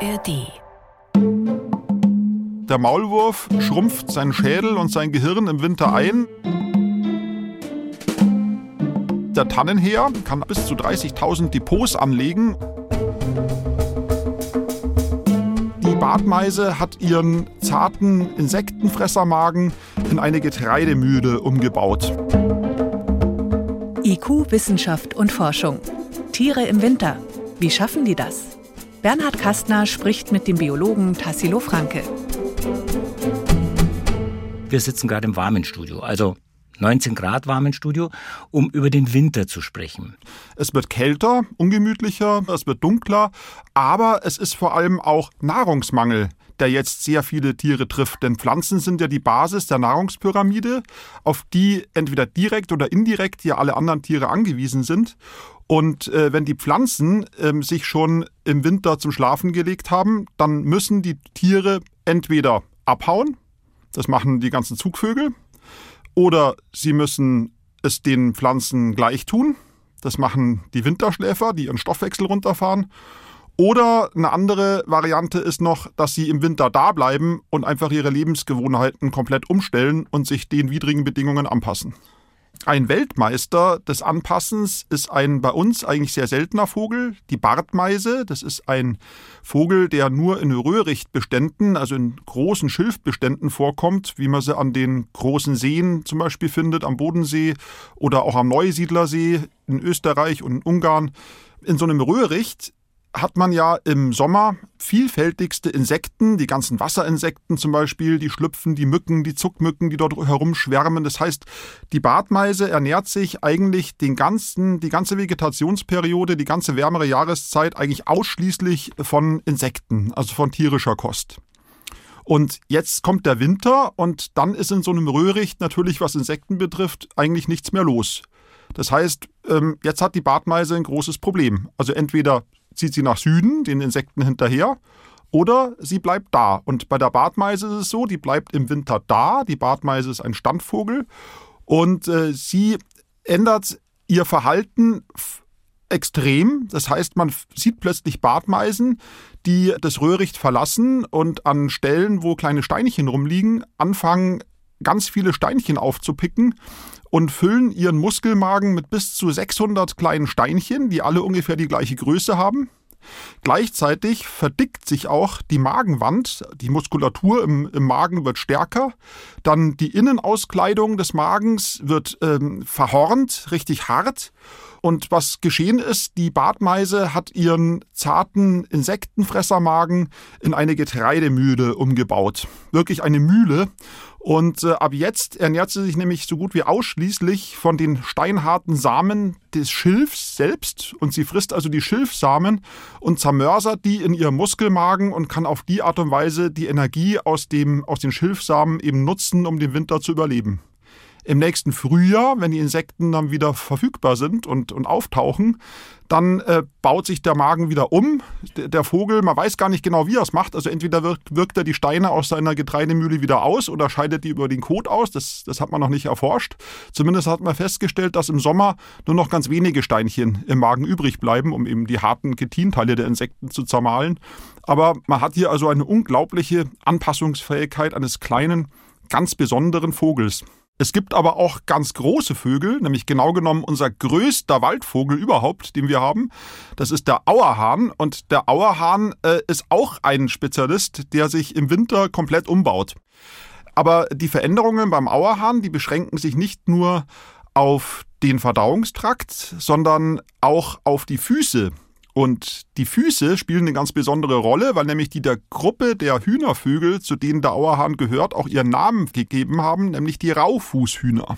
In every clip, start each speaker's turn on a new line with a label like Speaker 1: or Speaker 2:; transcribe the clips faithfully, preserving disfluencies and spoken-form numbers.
Speaker 1: R D.
Speaker 2: Der Maulwurf schrumpft seinen Schädel und sein Gehirn im Winter ein. Der Tannenheer kann bis zu dreißigtausend Depots anlegen. Die Bartmeise hat ihren zarten Insektenfressermagen in eine Getreidemühle umgebaut.
Speaker 1: I Q, Wissenschaft und Forschung. Tiere im Winter. Wie schaffen die das? Bernhard Kastner spricht mit dem Biologen Tassilo Franke.
Speaker 3: Wir sitzen gerade im warmen Studio, also neunzehn Grad warmen Studio, um über den Winter zu sprechen.
Speaker 2: Es wird kälter, ungemütlicher, es wird dunkler, aber es ist vor allem auch Nahrungsmangel, der jetzt sehr viele Tiere trifft. Denn Pflanzen sind ja die Basis der Nahrungspyramide, auf die entweder direkt oder indirekt ja alle anderen Tiere angewiesen sind. Und äh, wenn die Pflanzen äh, sich schon im Winter zum Schlafen gelegt haben, dann müssen die Tiere entweder abhauen, das machen die ganzen Zugvögel, oder sie müssen es den Pflanzen gleich tun, das machen die Winterschläfer, die ihren Stoffwechsel runterfahren. Oder eine andere Variante ist noch, dass sie im Winter da bleiben und einfach ihre Lebensgewohnheiten komplett umstellen und sich den widrigen Bedingungen anpassen. Ein Weltmeister des Anpassens ist ein bei uns eigentlich sehr seltener Vogel, die Bartmeise. Das ist ein Vogel, der nur in Röhrichtbeständen, also in großen Schilfbeständen vorkommt, wie man sie an den großen Seen zum Beispiel findet, am Bodensee oder auch am Neusiedlersee in Österreich und in Ungarn. In so einem Röhricht hat man ja im Sommer vielfältigste Insekten, die ganzen Wasserinsekten zum Beispiel, die Schlüpfen, die Mücken, die Zuckmücken, die dort herumschwärmen. Das heißt, die Bartmeise ernährt sich eigentlich den ganzen, die ganze Vegetationsperiode, die ganze wärmere Jahreszeit eigentlich ausschließlich von Insekten, also von tierischer Kost. Und jetzt kommt der Winter und dann ist in so einem Röhricht natürlich, was Insekten betrifft, eigentlich nichts mehr los. Das heißt, jetzt hat die Bartmeise ein großes Problem. Also entweder zieht sie nach Süden, den Insekten hinterher, oder sie bleibt da. Und bei der Bartmeise ist es so, die bleibt im Winter da. Die Bartmeise ist ein Standvogel und äh, sie ändert ihr Verhalten f- extrem. Das heißt, man f- sieht plötzlich Bartmeisen, die das Röhricht verlassen und an Stellen, wo kleine Steinchen rumliegen, anfangen, ganz viele Steinchen aufzupicken und füllen ihren Muskelmagen mit bis zu sechshundert kleinen Steinchen, die alle ungefähr die gleiche Größe haben. Gleichzeitig verdickt sich auch die Magenwand, die Muskulatur im, im Magen wird stärker, dann die Innenauskleidung des Magens wird ähm, verhornt, richtig hart. Und was geschehen ist, die Bartmeise hat ihren zarten Insektenfressermagen in eine Getreidemühle umgebaut. Wirklich eine Mühle. Und äh, ab jetzt ernährt sie sich nämlich so gut wie ausschließlich von den steinharten Samen des Schilfs selbst. Und sie frisst also die Schilfsamen und zermörsert die in ihrem Muskelmagen und kann auf die Art und Weise die Energie aus, dem, aus den Schilfsamen eben nutzen, um den Winter zu überleben. Im nächsten Frühjahr, wenn die Insekten dann wieder verfügbar sind und, und auftauchen, dann äh, baut sich der Magen wieder um. Der, der Vogel, man weiß gar nicht genau, wie er es macht. Also entweder wirkt, wirkt er die Steine aus seiner Getreidemühle wieder aus oder scheidet die über den Kot aus. Das, das hat man noch nicht erforscht. Zumindest hat man festgestellt, dass im Sommer nur noch ganz wenige Steinchen im Magen übrig bleiben, um eben die harten Chitinteile der Insekten zu zermahlen. Aber man hat hier also eine unglaubliche Anpassungsfähigkeit eines kleinen, ganz besonderen Vogels. Es gibt aber auch ganz große Vögel, nämlich genau genommen unser größter Waldvogel überhaupt, den wir haben. Das ist der Auerhahn und der Auerhahn äh, ist auch ein Spezialist, der sich im Winter komplett umbaut. Aber die Veränderungen beim Auerhahn, die beschränken sich nicht nur auf den Verdauungstrakt, sondern auch auf die Füße. Und die Füße spielen eine ganz besondere Rolle, weil nämlich die der Gruppe der Hühnervögel, zu denen der Auerhahn gehört, auch ihren Namen gegeben haben, nämlich die Raufußhühner.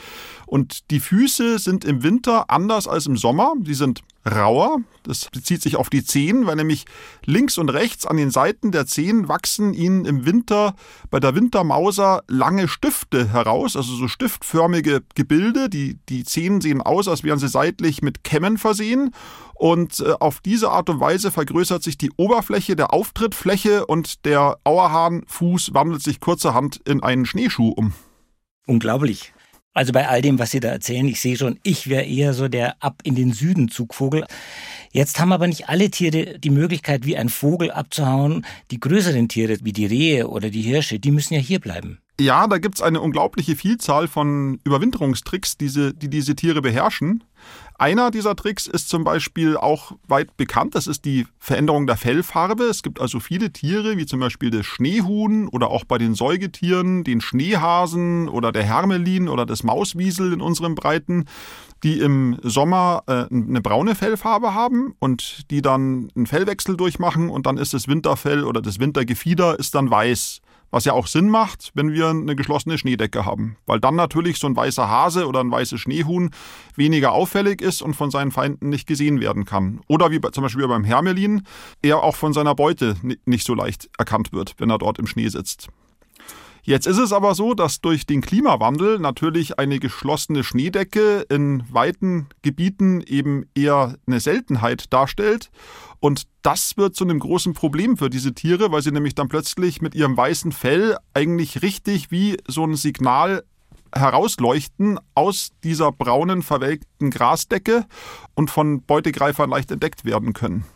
Speaker 2: Und die Füße sind im Winter anders als im Sommer. Sie sind rauer. Das bezieht sich auf die Zehen, weil nämlich links und rechts an den Seiten der Zehen wachsen ihnen im Winter bei der Wintermauser lange Stifte heraus, also so stiftförmige Gebilde. Die, die Zehen sehen aus, als wären sie seitlich mit Kämmen versehen. Und äh, auf diese Art und Weise vergrößert sich die Oberfläche der Auftrittfläche und der Auerhahnfuß wandelt sich kurzerhand in einen Schneeschuh um.
Speaker 3: Unglaublich. Also bei all dem, was Sie da erzählen, ich sehe schon, ich wäre eher so der ab in den Süden Zugvogel. Jetzt haben aber nicht alle Tiere die Möglichkeit, wie ein Vogel abzuhauen. Die größeren Tiere, wie die Rehe oder die Hirsche, die müssen ja hier bleiben.
Speaker 2: Ja, da gibt's eine unglaubliche Vielzahl von Überwinterungstricks, diese, die diese Tiere beherrschen. Einer dieser Tricks ist zum Beispiel auch weit bekannt, das ist die Veränderung der Fellfarbe. Es gibt also viele Tiere, wie zum Beispiel das Schneehuhn oder auch bei den Säugetieren, den Schneehasen oder der Hermelin oder das Mauswiesel in unseren Breiten, die im Sommer äh, eine braune Fellfarbe haben und die dann einen Fellwechsel durchmachen und dann ist das Winterfell oder das Wintergefieder ist dann weiß. Was ja auch Sinn macht, wenn wir eine geschlossene Schneedecke haben. Weil dann natürlich so ein weißer Hase oder ein weißes Schneehuhn weniger auffällig ist und von seinen Feinden nicht gesehen werden kann. Oder wie bei, zum Beispiel beim Hermelin, er auch von seiner Beute nicht so leicht erkannt wird, wenn er dort im Schnee sitzt. Jetzt ist es aber so, dass durch den Klimawandel natürlich eine geschlossene Schneedecke in weiten Gebieten eben eher eine Seltenheit darstellt. Und das wird zu einem großen Problem für diese Tiere, weil sie nämlich dann plötzlich mit ihrem weißen Fell eigentlich richtig wie so ein Signal herausleuchten aus dieser braunen, verwelkten Grasdecke und von Beutegreifern leicht entdeckt werden können.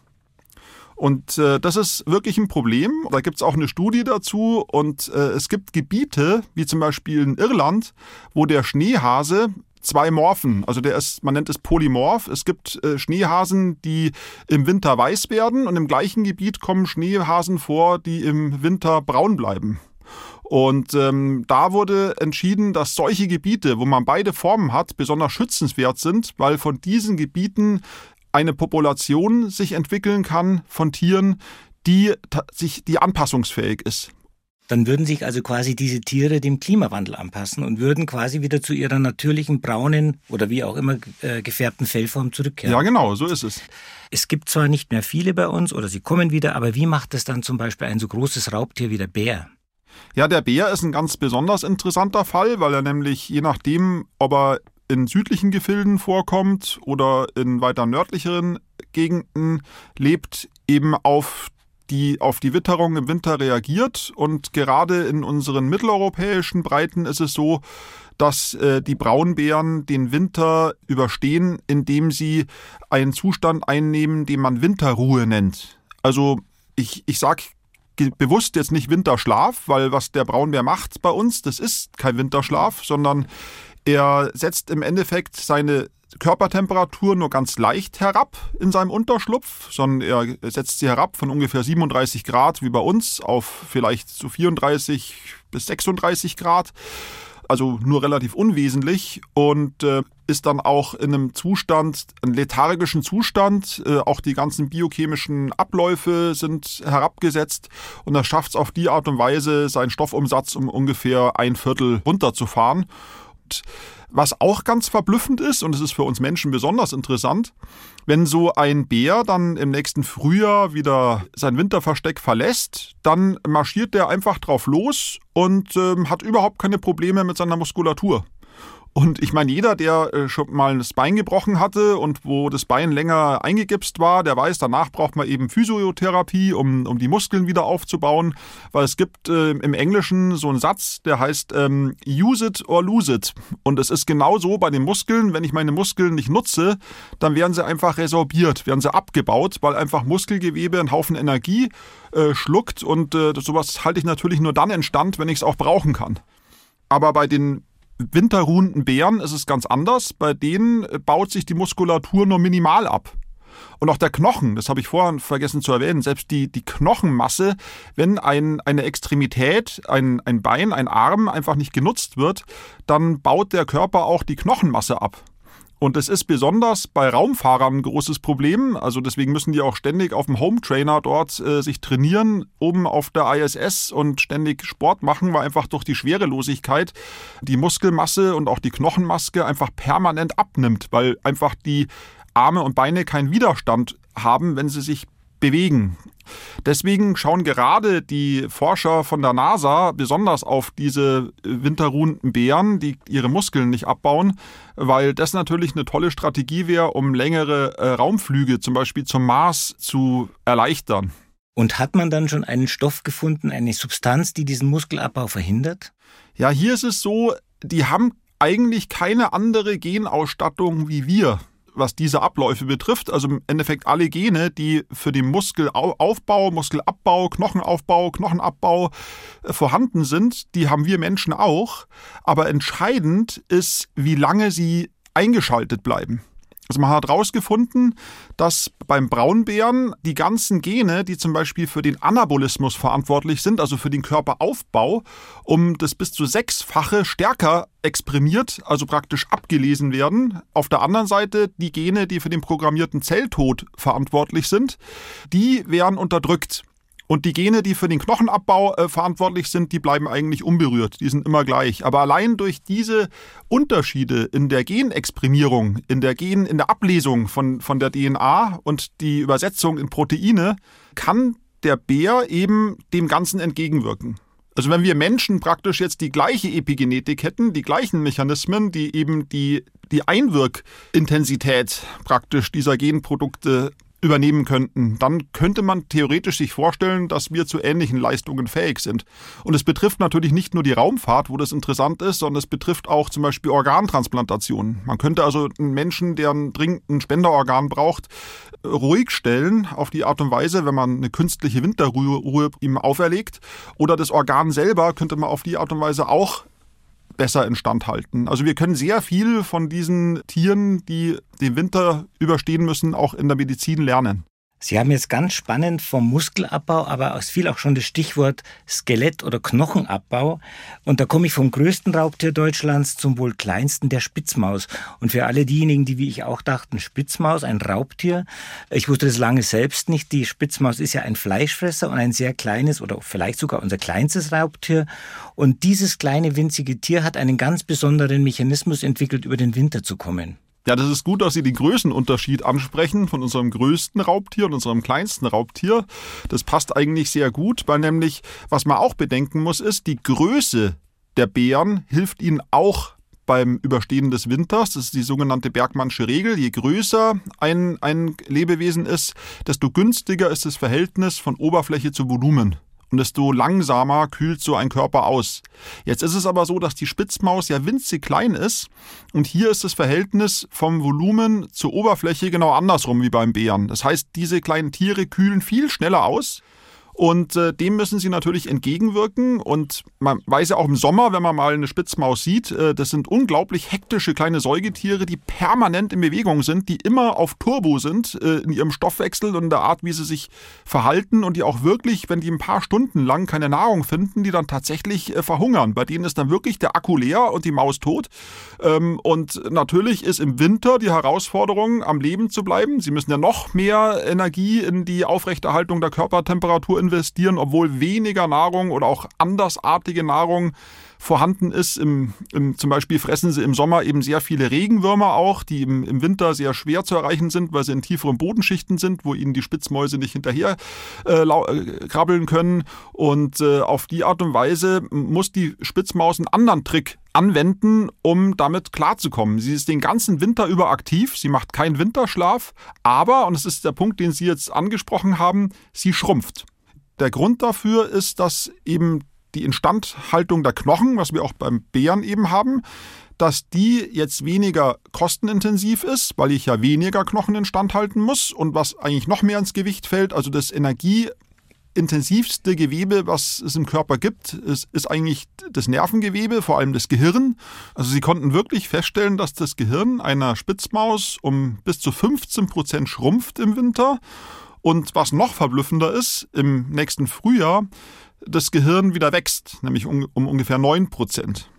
Speaker 2: Und äh, das ist wirklich ein Problem. Da gibt es auch eine Studie dazu und äh, es gibt Gebiete, wie zum Beispiel in Irland, wo der Schneehase zwei Morphen, also der ist, man nennt es polymorph. Es gibt äh, Schneehasen, die im Winter weiß werden und im gleichen Gebiet kommen Schneehasen vor, die im Winter braun bleiben. Und ähm, da wurde entschieden, dass solche Gebiete, wo man beide Formen hat, besonders schützenswert sind, weil von diesen Gebieten eine Population sich entwickeln kann von Tieren, die, sich, die anpassungsfähig ist.
Speaker 3: Dann würden sich also quasi diese Tiere dem Klimawandel anpassen und würden quasi wieder zu ihrer natürlichen braunen oder wie auch immer äh, gefärbten Fellform zurückkehren.
Speaker 2: Ja, genau, so ist es.
Speaker 3: Es gibt zwar nicht mehr viele bei uns oder sie kommen wieder, aber wie macht es dann zum Beispiel ein so großes Raubtier wie der Bär?
Speaker 2: Ja, der Bär ist ein ganz besonders interessanter Fall, weil er nämlich je nachdem, ob er in südlichen Gefilden vorkommt oder in weiter nördlicheren Gegenden lebt, eben auf die auf die Witterung im Winter reagiert. Und gerade in unseren mitteleuropäischen Breiten ist es so, dass äh, die Braunbären den Winter überstehen, indem sie einen Zustand einnehmen, den man Winterruhe nennt. Also ich, ich sage bewusst jetzt nicht Winterschlaf, weil was der Braunbär macht bei uns, das ist kein Winterschlaf, sondern er setzt im Endeffekt seine Körpertemperatur nur ganz leicht herab in seinem Unterschlupf, sondern er setzt sie herab von ungefähr siebenunddreißig Grad wie bei uns auf vielleicht so vierunddreißig bis sechsunddreißig Grad, also nur relativ unwesentlich und äh, ist dann auch in einem Zustand, einem lethargischen Zustand, äh, auch die ganzen biochemischen Abläufe sind herabgesetzt und er schafft es auf die Art und Weise, seinen Stoffumsatz um ungefähr ein Viertel runterzufahren. Was auch ganz verblüffend ist, und es ist für uns Menschen besonders interessant, wenn so ein Bär dann im nächsten Frühjahr wieder sein Winterversteck verlässt, dann marschiert der einfach drauf los und äh, hat überhaupt keine Probleme mit seiner Muskulatur. Und ich meine, jeder, der äh, schon mal das Bein gebrochen hatte und wo das Bein länger eingegipst war, der weiß, danach braucht man eben Physiotherapie, um, um die Muskeln wieder aufzubauen. Weil es gibt äh, im Englischen so einen Satz, der heißt ähm, use it or lose it. Und es ist genau so bei den Muskeln, wenn ich meine Muskeln nicht nutze, dann werden sie einfach resorbiert, werden sie abgebaut, weil einfach Muskelgewebe einen Haufen Energie äh, schluckt. Und äh, sowas halte ich natürlich nur dann in Stand, wenn ich es auch brauchen kann. Aber bei den winterruhenden Bären ist es ganz anders. Bei denen baut sich die Muskulatur nur minimal ab. Und auch der Knochen, das habe ich vorhin vergessen zu erwähnen, selbst die, die Knochenmasse, wenn ein, eine Extremität, ein, ein Bein, ein Arm einfach nicht genutzt wird, dann baut der Körper auch die Knochenmasse ab. Und es ist besonders bei Raumfahrern ein großes Problem. Also deswegen müssen die auch ständig auf dem Home-Trainer dort äh, sich trainieren, oben auf der I S S und ständig Sport machen, weil einfach durch die Schwerelosigkeit die Muskelmasse und auch die Knochenmasse einfach permanent abnimmt, weil einfach die Arme und Beine keinen Widerstand haben, wenn sie sich bewegen. Deswegen schauen gerade die Forscher von der NASA besonders auf diese winterruhenden Bären, die ihre Muskeln nicht abbauen, weil das natürlich eine tolle Strategie wäre, um längere äh, Raumflüge zum Beispiel zum Mars zu erleichtern.
Speaker 3: Und hat man dann schon einen Stoff gefunden, eine Substanz, die diesen Muskelabbau verhindert?
Speaker 2: Ja, hier ist es so, die haben eigentlich keine andere Genausstattung wie wir. was diese Abläufe betrifft. Also im Endeffekt alle Gene, die für den Muskelaufbau, Muskelabbau, Knochenaufbau, Knochenabbau vorhanden sind, die haben wir Menschen auch. Aber entscheidend ist, wie lange sie eingeschaltet bleiben. Also man hat herausgefunden, dass beim Braunbären die ganzen Gene, die zum Beispiel für den Anabolismus verantwortlich sind, also für den Körperaufbau, um das bis zu sechsfache stärker exprimiert, also praktisch abgelesen werden. Auf der anderen Seite die Gene, die für den programmierten Zelltod verantwortlich sind, die werden unterdrückt. Und die Gene, die für den Knochenabbau äh, verantwortlich sind, die bleiben eigentlich unberührt. Die sind immer gleich. Aber allein durch diese Unterschiede in der Genexprimierung, in der Gen, in der Ablesung von, von der D N A und die Übersetzung in Proteine, kann der Bär eben dem Ganzen entgegenwirken. Also wenn wir Menschen praktisch jetzt die gleiche Epigenetik hätten, die gleichen Mechanismen, die eben die, die Einwirkintensität praktisch dieser Genprodukte übernehmen könnten, dann könnte man theoretisch sich vorstellen, dass wir zu ähnlichen Leistungen fähig sind. Und es betrifft natürlich nicht nur die Raumfahrt, wo das interessant ist, sondern es betrifft auch zum Beispiel Organtransplantationen. Man könnte also einen Menschen, der ein dringend ein Spenderorgan braucht, ruhig stellen auf die Art und Weise, wenn man eine künstliche Winterruhe ihm auferlegt. Oder das Organ selber könnte man auf die Art und Weise auch besser instand halten. Also wir können sehr viel von diesen Tieren, die den Winter überstehen müssen, auch in der Medizin lernen.
Speaker 3: Sie haben jetzt ganz spannend vom Muskelabbau, aber es fiel auch schon das Stichwort Skelett- oder Knochenabbau. Und da komme ich vom größten Raubtier Deutschlands zum wohl kleinsten, der Spitzmaus. Und für alle diejenigen, die wie ich auch dachten, Spitzmaus, ein Raubtier. Ich wusste das lange selbst nicht. Die Spitzmaus ist ja ein Fleischfresser und ein sehr kleines oder vielleicht sogar unser kleinstes Raubtier. Und dieses kleine winzige Tier hat einen ganz besonderen Mechanismus entwickelt, über den Winter zu kommen.
Speaker 2: Ja, das ist gut, dass Sie den Größenunterschied ansprechen von unserem größten Raubtier und unserem kleinsten Raubtier. Das passt eigentlich sehr gut, weil nämlich, was man auch bedenken muss, ist, die Größe der Bären hilft ihnen auch beim Überstehen des Winters. Das ist die sogenannte Bergmannsche Regel. Je größer ein, ein Lebewesen ist, desto günstiger ist das Verhältnis von Oberfläche zu Volumen. Und desto langsamer kühlt so ein Körper aus. Jetzt ist es aber so, dass die Spitzmaus ja winzig klein ist und hier ist das Verhältnis vom Volumen zur Oberfläche genau andersrum wie beim Bären. Das heißt, diese kleinen Tiere kühlen viel schneller aus. Und äh, dem müssen sie natürlich entgegenwirken. Und man weiß ja auch im Sommer, wenn man mal eine Spitzmaus sieht, äh, das sind unglaublich hektische kleine Säugetiere, die permanent in Bewegung sind, die immer auf Turbo sind äh, in ihrem Stoffwechsel und in der Art, wie sie sich verhalten. Und die auch wirklich, wenn die ein paar Stunden lang keine Nahrung finden, die dann tatsächlich äh, verhungern. Bei denen ist dann wirklich der Akku leer und die Maus tot. Ähm, und natürlich ist im Winter die Herausforderung, am Leben zu bleiben. Sie müssen ja noch mehr Energie in die Aufrechterhaltung der Körpertemperatur investieren, obwohl weniger Nahrung oder auch andersartige Nahrung vorhanden ist. Im, im, zum Beispiel fressen sie im Sommer eben sehr viele Regenwürmer auch, die im, im Winter sehr schwer zu erreichen sind, weil sie in tieferen Bodenschichten sind, wo ihnen die Spitzmäuse nicht hinterher äh, äh, krabbeln können. Und äh, auf die Art und Weise muss die Spitzmaus einen anderen Trick anwenden, um damit klarzukommen. Sie ist den ganzen Winter über aktiv, sie macht keinen Winterschlaf, aber, und das ist der Punkt, den Sie jetzt angesprochen haben, sie schrumpft. Der Grund dafür ist, dass eben die Instandhaltung der Knochen, was wir auch beim Bären eben haben, dass die jetzt weniger kostenintensiv ist, weil ich ja weniger Knochen instand halten muss. Und was eigentlich noch mehr ins Gewicht fällt, also das energieintensivste Gewebe, was es im Körper gibt, ist, ist eigentlich das Nervengewebe, vor allem das Gehirn. Also sie konnten wirklich feststellen, dass das Gehirn einer Spitzmaus um bis zu fünfzehn Prozent schrumpft im Winter. Und was noch verblüffender ist, im nächsten Frühjahr das Gehirn wieder wächst, nämlich um, um ungefähr neun Prozent.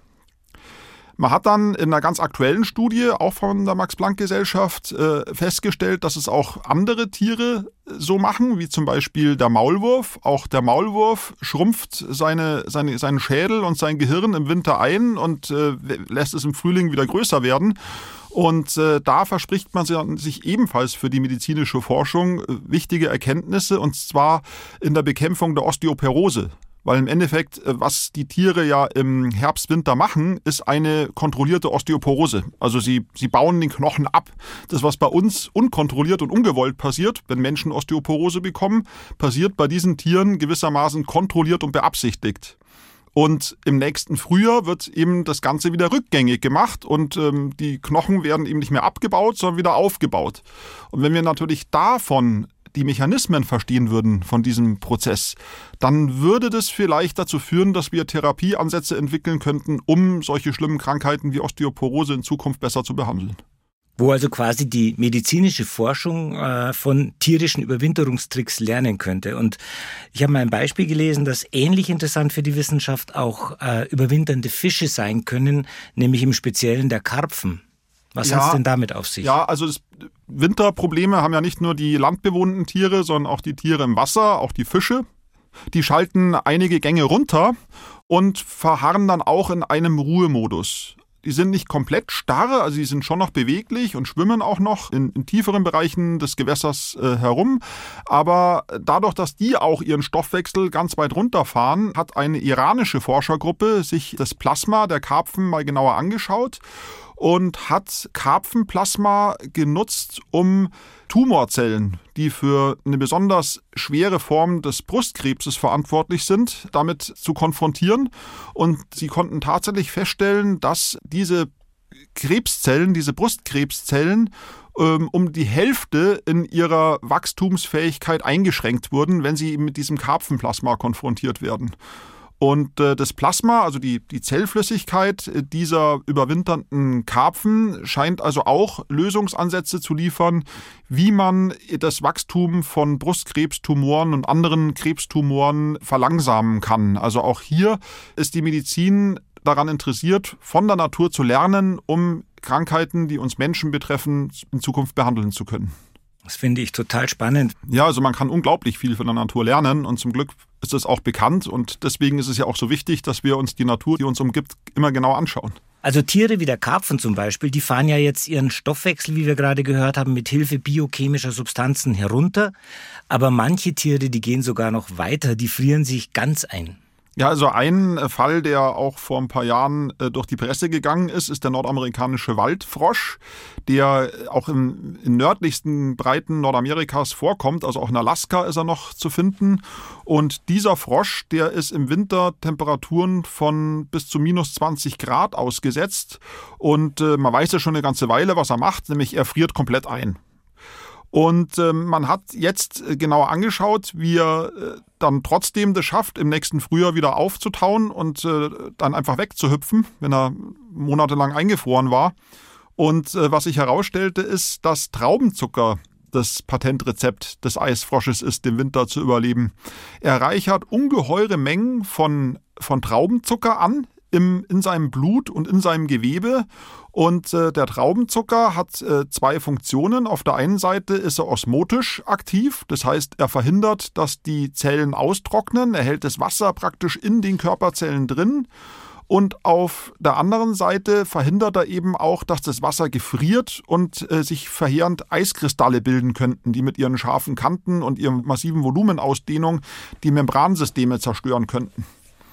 Speaker 2: Man hat dann in einer ganz aktuellen Studie, auch von der Max-Planck-Gesellschaft, äh, festgestellt, dass es auch andere Tiere so machen, wie zum Beispiel der Maulwurf. Auch der Maulwurf schrumpft seine, seine, seinen Schädel und sein Gehirn im Winter ein und äh, lässt es im Frühling wieder größer werden. Und äh, da verspricht man sich ebenfalls für die medizinische Forschung äh, wichtige Erkenntnisse, und zwar in der Bekämpfung der Osteoporose. Weil im Endeffekt, äh, was die Tiere ja im Herbst, Winter machen, ist eine kontrollierte Osteoporose. Also sie, sie bauen den Knochen ab. Das, was bei uns unkontrolliert und ungewollt passiert, wenn Menschen Osteoporose bekommen, passiert bei diesen Tieren gewissermaßen kontrolliert und beabsichtigt. Und im nächsten Frühjahr wird eben das Ganze wieder rückgängig gemacht und ähm, die Knochen werden eben nicht mehr abgebaut, sondern wieder aufgebaut. Und wenn wir natürlich davon die Mechanismen verstehen würden von diesem Prozess, dann würde das vielleicht dazu führen, dass wir Therapieansätze entwickeln könnten, um solche schlimmen Krankheiten wie Osteoporose in Zukunft besser zu behandeln.
Speaker 3: Wo also quasi die medizinische Forschung äh, von tierischen Überwinterungstricks lernen könnte. Und ich habe mal ein Beispiel gelesen, das ähnlich interessant für die Wissenschaft auch äh, überwinternde Fische sein können, nämlich im Speziellen der Karpfen. Was
Speaker 2: ja,
Speaker 3: hat es denn damit auf sich?
Speaker 2: Ja, also das Winterprobleme haben ja nicht nur die landbewohnten Tiere, sondern auch die Tiere im Wasser, auch die Fische. Die schalten einige Gänge runter und verharren dann auch in einem Ruhemodus. Die sind nicht komplett starr, also die sind schon noch beweglich und schwimmen auch noch in, in tieferen Bereichen des Gewässers äh, herum. Aber dadurch, dass die auch ihren Stoffwechsel ganz weit runterfahren, hat eine iranische Forschergruppe sich das Plasma der Karpfen mal genauer angeschaut und hat Karpfenplasma genutzt, um Tumorzellen, die für eine besonders schwere Form des Brustkrebses verantwortlich sind, damit zu konfrontieren. Und sie konnten tatsächlich feststellen, dass diese Krebszellen, diese Brustkrebszellen, um die Hälfte in ihrer Wachstumsfähigkeit eingeschränkt wurden, wenn sie mit diesem Karpfenplasma konfrontiert werden. Und äh, das Plasma, also die, die Zellflüssigkeit dieser überwinternden Karpfen, scheint also auch Lösungsansätze zu liefern, wie man das Wachstum von Brustkrebstumoren und anderen Krebstumoren verlangsamen kann. Also auch hier ist die Medizin daran interessiert, von der Natur zu lernen, um Krankheiten, die uns Menschen betreffen, in Zukunft behandeln zu können.
Speaker 3: Das finde ich total spannend.
Speaker 2: Ja, also man kann unglaublich viel von der Natur lernen und zum Glück ist es auch bekannt und deswegen ist es ja auch so wichtig, dass wir uns die Natur, die uns umgibt, immer genau anschauen.
Speaker 3: Also Tiere wie der Karpfen zum Beispiel, die fahren ja jetzt ihren Stoffwechsel, wie wir gerade gehört haben, mit Hilfe biochemischer Substanzen herunter. Aber manche Tiere, die gehen sogar noch weiter, die frieren sich ganz ein.
Speaker 2: Ja, also ein Fall, der auch vor ein paar Jahren durch die Presse gegangen ist, ist der nordamerikanische Waldfrosch, der auch im, in nördlichsten Breiten Nordamerikas vorkommt, also auch in Alaska ist er noch zu finden. Und dieser Frosch, der ist im Winter Temperaturen von bis zu minus zwanzig Grad ausgesetzt. Und äh, man weiß ja schon eine ganze Weile, was er macht, nämlich er friert komplett ein. Und äh, man hat jetzt äh, genauer angeschaut, wie er äh, dann trotzdem das schafft, im nächsten Frühjahr wieder aufzutauen und äh, dann einfach wegzuhüpfen, wenn er monatelang eingefroren war. Und äh, was sich herausstellte, ist, dass Traubenzucker das Patentrezept des Eisfrosches ist, den Winter zu überleben. Er reichert ungeheure Mengen von, von Traubenzucker an, Im, in seinem Blut und in seinem Gewebe. Und äh, der Traubenzucker hat äh, zwei Funktionen. Auf der einen Seite ist er osmotisch aktiv, das heißt, er verhindert, dass die Zellen austrocknen. Er hält das Wasser praktisch in den Körperzellen drin. Und auf der anderen Seite verhindert er eben auch, dass das Wasser gefriert und äh, sich verheerend Eiskristalle bilden könnten, die mit ihren scharfen Kanten und ihrem massiven Volumenausdehnung die Membransysteme zerstören könnten.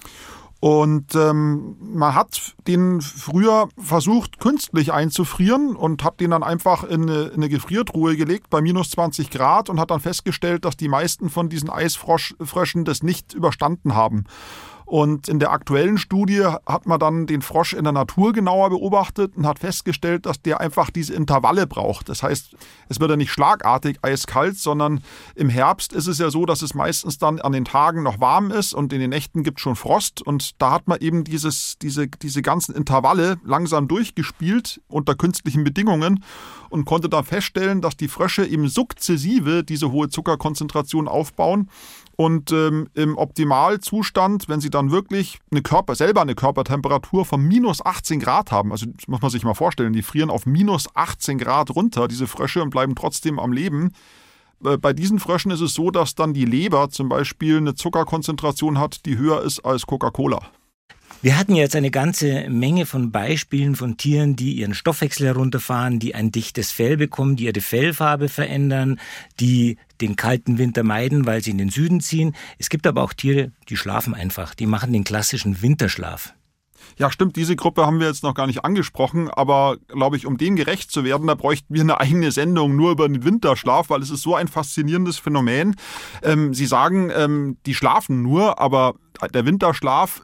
Speaker 2: Und ähm, man hat den früher versucht, künstlich einzufrieren und hat den dann einfach in eine, in eine Gefriertruhe gelegt bei minus zwanzig Grad und hat dann festgestellt, dass die meisten von diesen Eisfröschen das nicht überstanden haben. Und in der aktuellen Studie hat man dann den Frosch in der Natur genauer beobachtet und hat festgestellt, dass der einfach diese Intervalle braucht. Das heißt, es wird ja nicht schlagartig eiskalt, sondern im Herbst ist es ja so, dass es meistens dann an den Tagen noch warm ist und in den Nächten gibt es schon Frost. Und da hat man eben dieses, diese, diese ganzen Intervalle langsam durchgespielt unter künstlichen Bedingungen und konnte dann feststellen, dass die Frösche eben sukzessive diese hohe Zuckerkonzentration aufbauen. Und ähm, im Optimalzustand, wenn sie dann wirklich eine Körper, selber eine Körpertemperatur von minus achtzehn Grad haben, also das muss man sich mal vorstellen, die frieren auf minus achtzehn Grad runter, diese Frösche, und bleiben trotzdem am Leben. Äh, bei diesen Fröschen ist es so, dass dann die Leber zum Beispiel eine Zuckerkonzentration hat, die höher ist als Coca-Cola.
Speaker 3: Wir hatten jetzt eine ganze Menge von Beispielen von Tieren, die ihren Stoffwechsel herunterfahren, die ein dichtes Fell bekommen, die ihre Fellfarbe verändern, die den kalten Winter meiden, weil sie in den Süden ziehen. Es gibt aber auch Tiere, die schlafen einfach, die machen den klassischen Winterschlaf.
Speaker 2: Ja, stimmt, diese Gruppe haben wir jetzt noch gar nicht angesprochen, aber glaube ich, um denen gerecht zu werden, da bräuchten wir eine eigene Sendung nur über den Winterschlaf, weil es ist so ein faszinierendes Phänomen. Ähm, Sie sagen, ähm, die schlafen nur, aber der Winterschlaf äh,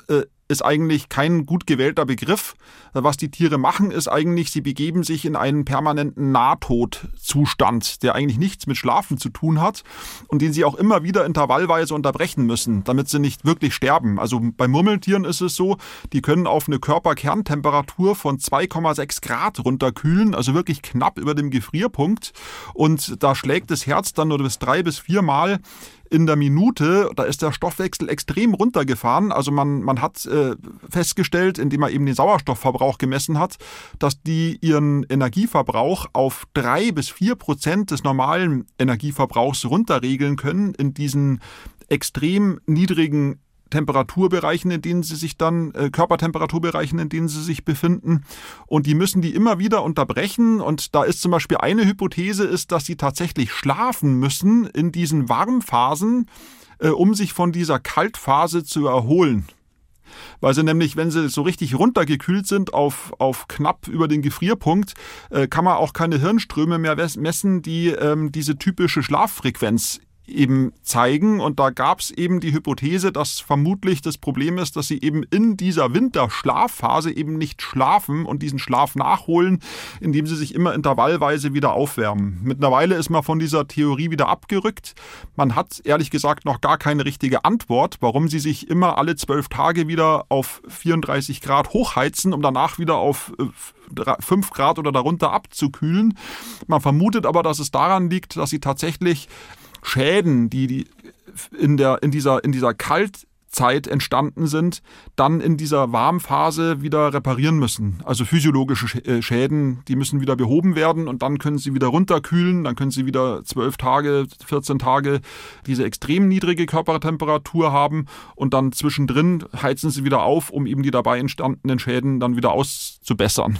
Speaker 2: ist eigentlich kein gut gewählter Begriff. Was die Tiere machen, ist eigentlich, sie begeben sich in einen permanenten Nahtodzustand, der eigentlich nichts mit Schlafen zu tun hat und den sie auch immer wieder intervallweise unterbrechen müssen, damit sie nicht wirklich sterben. Also bei Murmeltieren ist es so, die können auf eine Körperkerntemperatur von zwei Komma sechs Grad runterkühlen, also wirklich knapp über dem Gefrierpunkt. Und da schlägt das Herz dann nur bis drei bis vier Mal in der Minute, da ist der Stoffwechsel extrem runtergefahren. Also man, man hat äh, festgestellt, indem man eben den Sauerstoffverbrauch gemessen hat, dass die ihren Energieverbrauch auf drei bis vier Prozent des normalen Energieverbrauchs runterregeln können in diesen extrem niedrigen Temperaturbereichen, in denen sie sich dann, äh, Körpertemperaturbereichen, in denen sie sich befinden. Und die müssen die immer wieder unterbrechen. Und da ist zum Beispiel eine Hypothese, ist, dass sie tatsächlich schlafen müssen in diesen Warmphasen, äh, um sich von dieser Kaltphase zu erholen. Weil sie nämlich, wenn sie so richtig runtergekühlt sind auf, auf knapp über den Gefrierpunkt, äh, kann man auch keine Hirnströme mehr messen, die ähm, diese typische Schlaffrequenz eben zeigen. Und da gab es eben die Hypothese, dass vermutlich das Problem ist, dass sie eben in dieser Winterschlafphase eben nicht schlafen und diesen Schlaf nachholen, indem sie sich immer intervallweise wieder aufwärmen. Mittlerweile ist man von dieser Theorie wieder abgerückt. Man hat ehrlich gesagt noch gar keine richtige Antwort, warum sie sich immer alle zwölf Tage wieder auf vierunddreißig Grad hochheizen, um danach wieder auf fünf Grad oder darunter abzukühlen. Man vermutet aber, dass es daran liegt, dass sie tatsächlich Schäden, die, die in, der, in, dieser, in dieser Kaltzeit entstanden sind, dann in dieser Warmphase wieder reparieren müssen. Also physiologische Schäden, die müssen wieder behoben werden und dann können sie wieder runterkühlen, dann können sie wieder zwölf Tage, vierzehn Tage diese extrem niedrige Körpertemperatur haben und dann zwischendrin heizen sie wieder auf, um eben die dabei entstandenen Schäden dann wieder auszubessern.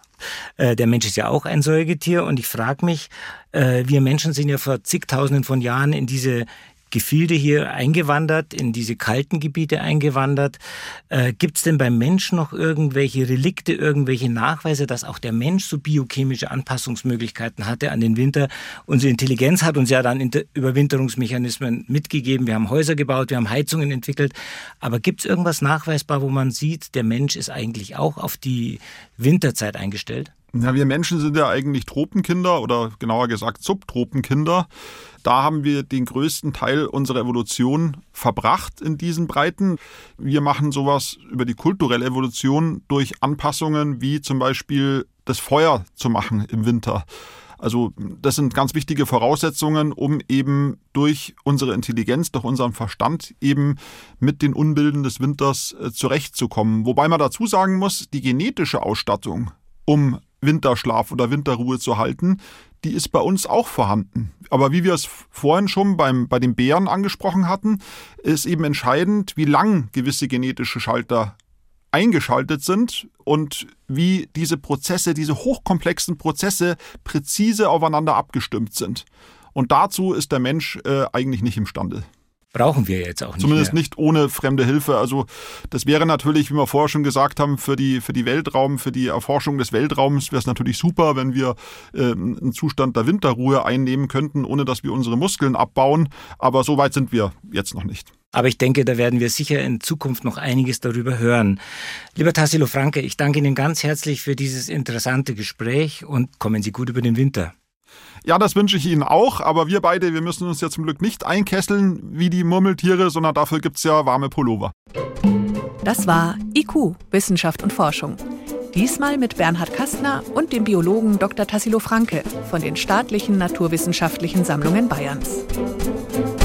Speaker 3: Der Mensch ist ja auch ein Säugetier und ich frage mich, wir Menschen sind ja vor zigtausenden von Jahren in diese Gefilde hier eingewandert, in diese kalten Gebiete eingewandert. Äh, gibt es denn beim Menschen noch irgendwelche Relikte, irgendwelche Nachweise, dass auch der Mensch so biochemische Anpassungsmöglichkeiten hatte an den Winter? Unsere Intelligenz hat uns ja dann Inter- Überwinterungsmechanismen mitgegeben. Wir haben Häuser gebaut, wir haben Heizungen entwickelt. Aber gibt es irgendwas nachweisbar, wo man sieht, der Mensch ist eigentlich auch auf die Winterzeit eingestellt?
Speaker 2: Ja, wir Menschen sind ja eigentlich Tropenkinder oder genauer gesagt Subtropenkinder. Da haben wir den größten Teil unserer Evolution verbracht in diesen Breiten. Wir machen sowas über die kulturelle Evolution durch Anpassungen wie zum Beispiel das Feuer zu machen im Winter. Also das sind ganz wichtige Voraussetzungen, um eben durch unsere Intelligenz, durch unseren Verstand eben mit den Unbilden des Winters äh, zurechtzukommen. Wobei man dazu sagen muss, die genetische Ausstattung, um Winterschlaf oder Winterruhe zu halten, die ist bei uns auch vorhanden. Aber wie wir es vorhin schon beim, bei den Bären angesprochen hatten, ist eben entscheidend, wie lang gewisse genetische Schalter eingeschaltet sind und wie diese Prozesse, diese hochkomplexen Prozesse präzise aufeinander abgestimmt sind. Und dazu ist der Mensch äh, eigentlich nicht imstande.
Speaker 3: Brauchen wir jetzt auch nicht
Speaker 2: Zumindest
Speaker 3: mehr.
Speaker 2: nicht ohne fremde Hilfe. Also das wäre natürlich, wie wir vorher schon gesagt haben, für die, für die Weltraum, für die Erforschung des Weltraums wäre es natürlich super, wenn wir äh, einen Zustand der Winterruhe einnehmen könnten, ohne dass wir unsere Muskeln abbauen. Aber so weit sind wir jetzt noch nicht.
Speaker 3: Aber ich denke, da werden wir sicher in Zukunft noch einiges darüber hören. Lieber Tassilo Franke, ich danke Ihnen ganz herzlich für dieses interessante Gespräch und kommen Sie gut über den Winter.
Speaker 2: Ja, das wünsche ich Ihnen auch, aber wir beide, wir müssen uns ja zum Glück nicht einkesseln wie die Murmeltiere, sondern dafür gibt's ja warme Pullover.
Speaker 1: Das war I Q, Wissenschaft und Forschung. Diesmal mit Bernhard Kastner und dem Biologen Doktor Tassilo Franke von den Staatlichen Naturwissenschaftlichen Sammlungen Bayerns.